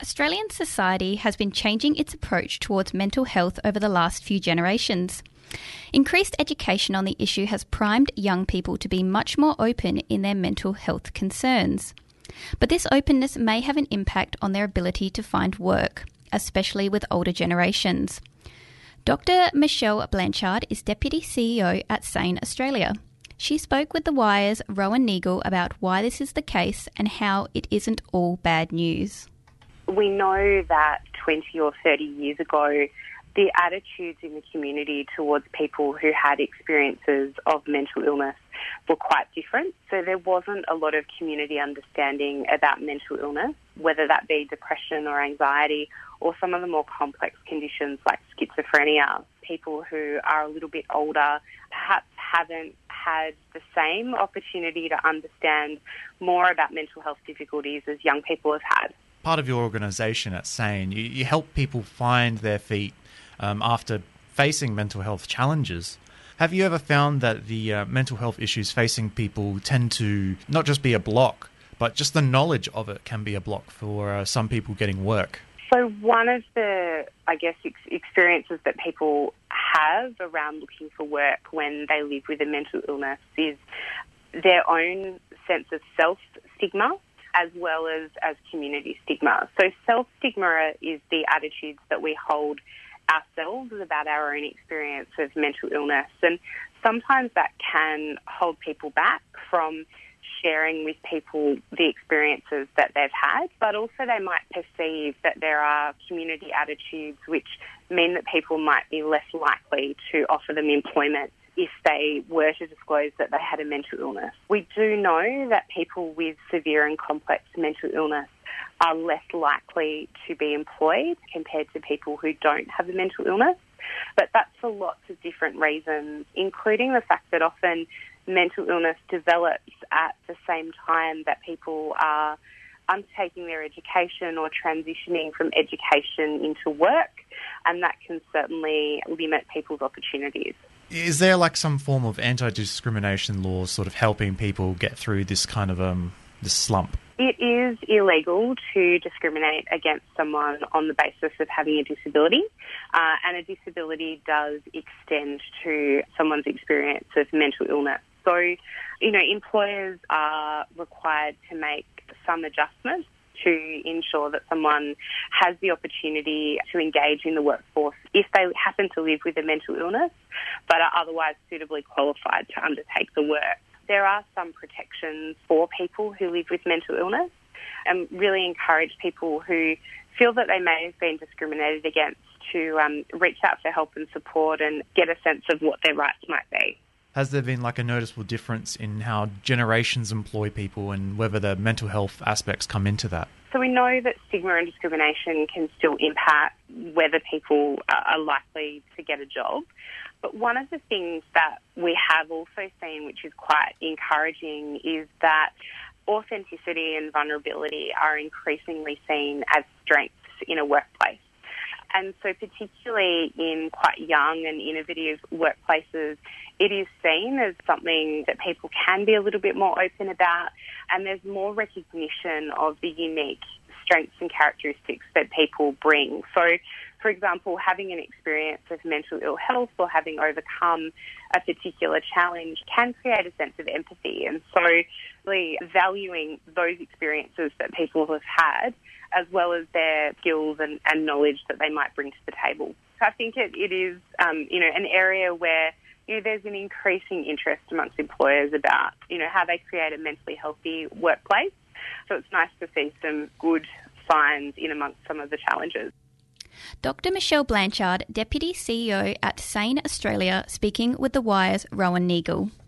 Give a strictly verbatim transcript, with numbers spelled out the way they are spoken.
Australian society has been changing its approach towards mental health over the last few generations. Increased education on the issue has primed young people to be much more open in their mental health concerns. But this openness may have an impact on their ability to find work, especially with older generations. Doctor Michelle Blanchard is Deputy C E O at SANE Australia. She spoke with The Wire's Rowan Neagle about why this is the case and how it isn't all bad news. We know that twenty or thirty years ago, the attitudes in the community towards people who had experiences of mental illness were quite different. So there wasn't a lot of community understanding about mental illness, whether that be depression or anxiety or some of the more complex conditions like schizophrenia. People who are a little bit older perhaps haven't had the same opportunity to understand more about mental health difficulties as young people have had. Part of your organisation at SANE, you, you help people find their feet um, after facing mental health challenges. Have you ever found that the uh, mental health issues facing people tend to not just be a block, but just the knowledge of it can be a block for uh, some people getting work? So one of the, I guess, ex- experiences that people have around looking for work when they live with a mental illness is their own sense of self-stigma as well as, as community stigma. So self-stigma is the attitudes that we hold ourselves about our own experience of mental illness. And sometimes that can hold people back from sharing with people the experiences that they've had, but also they might perceive that there are community attitudes which mean that people might be less likely to offer them employment if they were to disclose that they had a mental illness. We do know that people with severe and complex mental illness are less likely to be employed compared to people who don't have a mental illness, but that's for lots of different reasons, including the fact that often mental illness develops at the same time that people are undertaking their education or transitioning from education into work, and that can certainly limit people's opportunities. Is there like some form of anti-discrimination law sort of helping people get through this kind of um this slump? It is illegal to discriminate against someone on the basis of having a disability, uh, and a disability does extend to someone's experience of mental illness. So, you know, employers are required to make some adjustments to ensure that someone has the opportunity to engage in the workforce if they happen to live with a mental illness, but are otherwise suitably qualified to undertake the work. There are some protections for people who live with mental illness, and really encourage people who feel that they may have been discriminated against to um, reach out for help and support and get a sense of what their rights might be. Has there been like a noticeable difference in how generations employ people and whether the mental health aspects come into that? So we know that stigma and discrimination can still impact whether people are likely to get a job. But one of the things that we have also seen, which is quite encouraging, is that authenticity and vulnerability are increasingly seen as strengths in a workplace. And so particularly in quite young and innovative workplaces, it is seen as something that people can be a little bit more open about, and there's more recognition of the unique strengths and characteristics that people bring. So, for example, having an experience of mental ill health or having overcome a particular challenge can create a sense of empathy. And so really valuing those experiences that people have had, as well as their skills and, and knowledge that they might bring to the table. So I think it, it is, um, you know, an area where, you know, there's an increasing interest amongst employers about, you know, how they create a mentally healthy workplace. So it's nice to see some good signs in amongst some of the challenges. Doctor Michelle Blanchard, Deputy C E O at SANE Australia, speaking with The Wire's Rowan Neagle.